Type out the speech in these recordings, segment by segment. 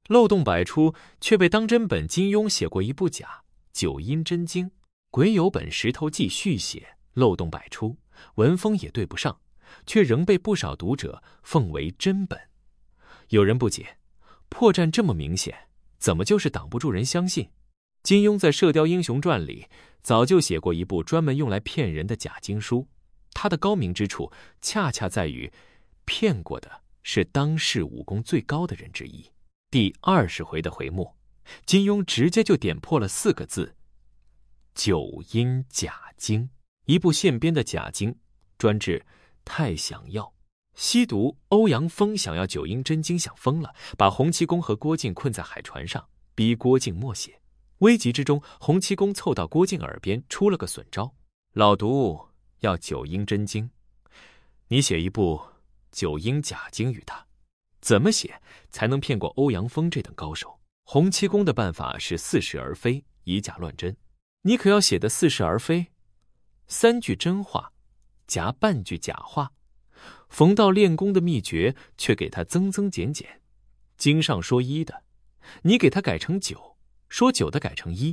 漏洞百出，却被当真本金庸写过一部假《九阴真经》，癸酉本石头记续写漏洞百出，文风也对不上，却仍被不少读者奉为真本。有人不解，破绽这么明显，怎么就是挡不住人相信？金庸在《射雕英雄传》里早就写过一部专门用来骗人的假经书，他的高明之处恰恰在于骗过的是当世武功最高的人之一。第20回的回目，金庸直接就点破了4个字：九阴假经。一部现编的假经，专治太想要。西毒欧阳锋想要九阴真经想疯了，把洪七公和郭靖困在海船上，逼郭靖默写。危急之中，洪七公凑到郭靖耳边出了个损招：老毒要九阴真经，你写一部九阴假经与他，怎么写才能骗过欧阳锋这等高手？洪七公的办法是似是而非，以假乱真。你可要写的似是而非，3句真话夹半句假话。冯道练功的秘诀却给他增增减减，经上说1的，你给他改成9，说9的改成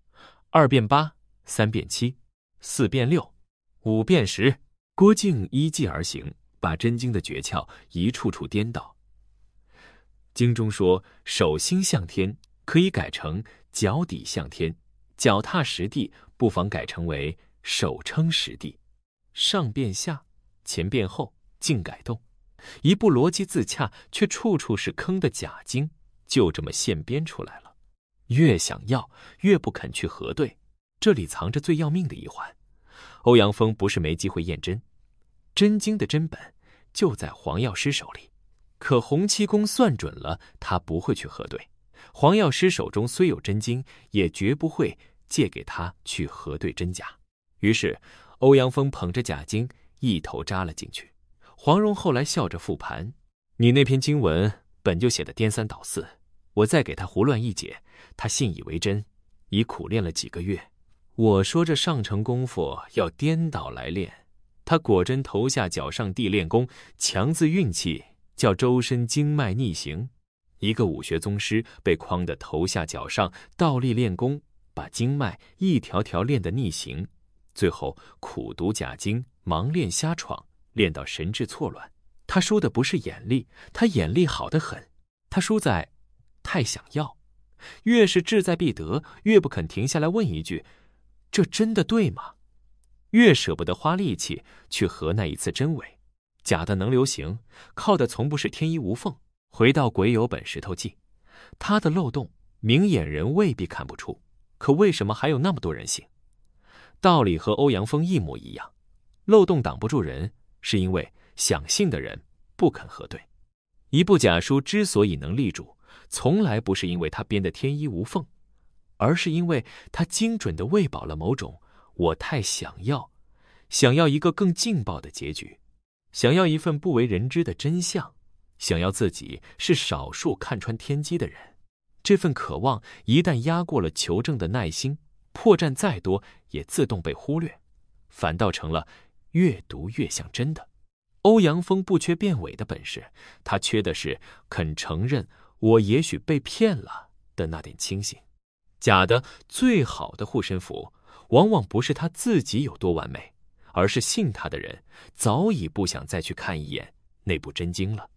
1，2变8，3变7，4变6，5变10。郭靖依计而行，把真经的诀窍一处处颠倒。经中说手心向天，可以改成脚底向天，脚踏实地不妨改成为手撑实地，上变下，前变后，尽改动。一部逻辑自洽却处处是坑的假经，就这么现编出来了。越想要越不肯去核对，这里藏着最要命的一环。欧阳锋不是没机会验真，真经的真本就在黄药师手里，可洪七公算准了他不会去核对，黄药师手中虽有真经，也绝不会借给他去核对真假。于是欧阳锋捧着假经一头扎了进去。黄蓉后来笑着复盘：你那篇经文本就写得颠三倒四，我再给他胡乱一解，他信以为真，已苦练了几个月。我说这上乘功夫要颠倒来练，他果真头下脚上地练功，强自运气，叫周身经脉逆行。一个武学宗师被框得头下脚上，倒立练功，把经脉一条条练得逆行，最后苦读假经，盲练瞎闯，练到神志错乱。他输的不是眼力，他眼力好得很，他输在太想要。越是志在必得，越不肯停下来问一句：这真的对吗？越舍不得花力气去合那一次真伪。假的能流行，靠的从不是天衣无缝。回到癸酉本石头记，他的漏洞明眼人未必看不出，可为什么还有那么多人信？道理和欧阳锋一模一样，漏洞挡不住人，是因为想信的人不肯核对。一部假书之所以能立住，从来不是因为它编得天衣无缝，而是因为它精准地喂饱了某种我太想要一个更劲爆的结局，想要一份不为人知的真相，想要自己是少数看穿天机的人。这份渴望一旦压过了求证的耐心，破绽再多也自动被忽略，反倒成了越读越像真的。欧阳锋不缺辩伪的本事，他缺的是肯承认我也许被骗了的那点清醒。假的最好的护身符，往往不是他自己有多完美，而是信他的人早已不想再去看一眼那部真经了。